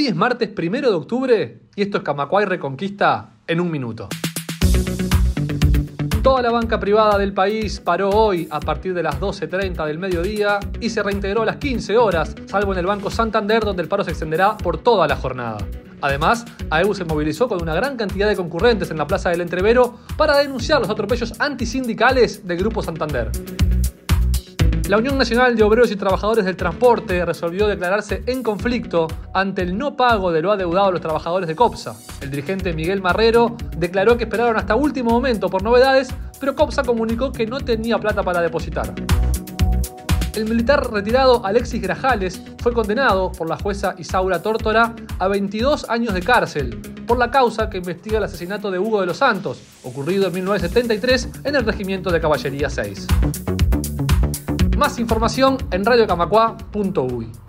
Hoy es martes 1 de octubre y esto es Camacuay Reconquista en un minuto. Toda la banca privada del país paró hoy a partir de las 12:30 del mediodía y se reintegró a las 15 horas, salvo en el Banco Santander, donde el paro se extenderá por toda la jornada. Además, AEU se movilizó con una gran cantidad de concurrentes en la Plaza del Entrevero para denunciar los atropellos antisindicales del Grupo Santander. La Unión Nacional de Obreros y Trabajadores del Transporte resolvió declararse en conflicto ante el no pago de lo adeudado a los trabajadores de COPSA. El dirigente Miguel Marrero declaró que esperaron hasta último momento por novedades, pero COPSA comunicó que no tenía plata para depositar. El militar retirado Alexis Grajales fue condenado por la jueza Isaura Tórtora a 22 años de cárcel por la causa que investiga el asesinato de Hugo de los Santos, ocurrido en 1973 en el Regimiento de Caballería 6. Más información en radiocamacua.uy.